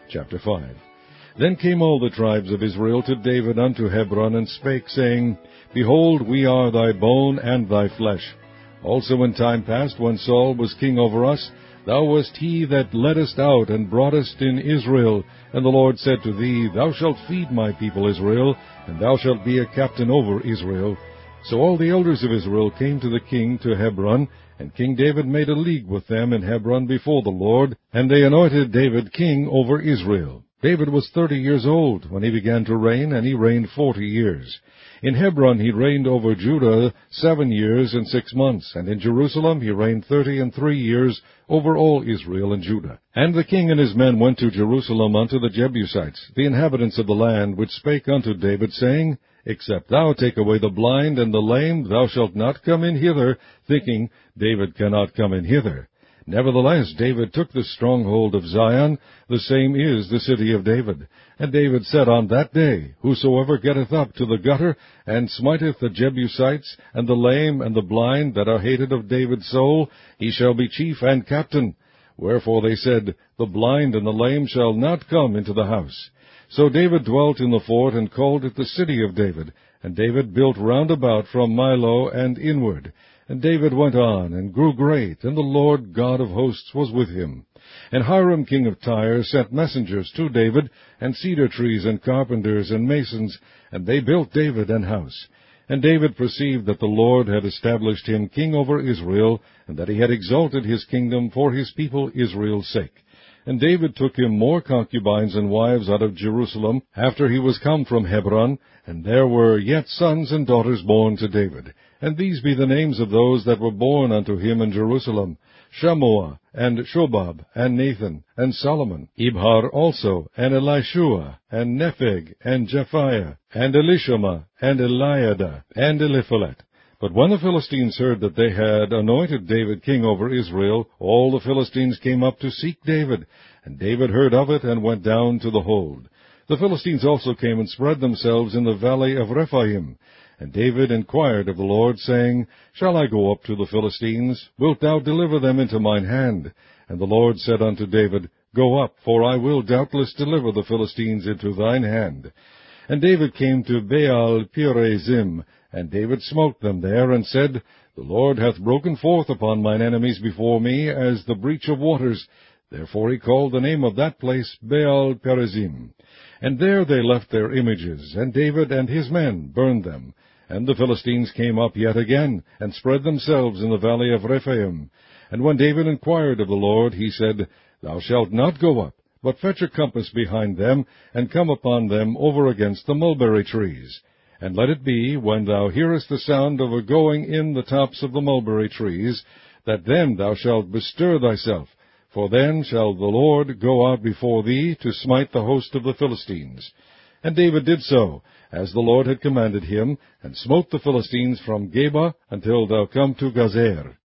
Chapter 5. Then came all the tribes of Israel to David unto Hebron, and spake, saying, Behold, we are thy bone and thy flesh. Also in time past, when Saul was king over us, thou wast he that leddest out and broughtest in Israel. And the Lord said to thee, Thou shalt feed my people Israel, and thou shalt be a captain over Israel. So all the elders of Israel came to the king to Hebron, and King David made a league with them in Hebron before the Lord, and they anointed David king over Israel. David was 30 years old when he began to reign, and he reigned 40 years. In Hebron he reigned over Judah 7 years and 6 months, and in Jerusalem he reigned 33 years over all Israel and Judah. And the king and his men went to Jerusalem unto the Jebusites, the inhabitants of the land, which spake unto David, saying, Except thou take away the blind and the lame, thou shalt not come in hither, thinking, David cannot come in hither. Nevertheless, David took the stronghold of Zion, the same is the city of David. And David said on that day, Whosoever getteth up to the gutter, and smiteth the Jebusites, and the lame and the blind that are hated of David's soul, he shall be chief and captain. Wherefore they said, The blind and the lame shall not come into the house. So David dwelt in the fort, and called it the city of David. And David built round about from Millo and inward. And David went on, and grew great, and the Lord God of hosts was with him. And Hiram king of Tyre sent messengers to David, and cedar trees, and carpenters, and masons, and they built David an house. And David perceived that the Lord had established him king over Israel, and that he had exalted his kingdom for his people Israel's sake. And David took him more concubines and wives out of Jerusalem, after he was come from Hebron, and there were yet sons and daughters born to David. And these be the names of those that were born unto him in Jerusalem: Shammua, and Shobab, and Nathan, and Solomon, Ibhar also, and Elishua, and Nepheg, and Japhiah, and Elishama, and Eliada, and Eliphalet. But when the Philistines heard that they had anointed David king over Israel, all the Philistines came up to seek David. And David heard of it, and went down to the hold. The Philistines also came and spread themselves in the valley of Rephaim. And David inquired of the Lord, saying, Shall I go up to the Philistines? Wilt thou deliver them into mine hand? And the Lord said unto David, Go up, for I will doubtless deliver the Philistines into thine hand. And David came to Baal Perazim, and David smote them there, and said, The Lord hath broken forth upon mine enemies before me, as the breach of waters. Therefore he called the name of that place Baal Perazim. And there they left their images, and David and his men burned them. And the Philistines came up yet again, and spread themselves in the valley of Rephaim. And when David inquired of the Lord, he said, Thou shalt not go up, but fetch a compass behind them, and come upon them over against the mulberry trees. And let it be, when thou hearest the sound of a going in the tops of the mulberry trees, that then thou shalt bestir thyself, for then shall the Lord go out before thee to smite the host of the Philistines. And David did so, as the Lord had commanded him, and smote the Philistines from Geba until thou come to Gazer.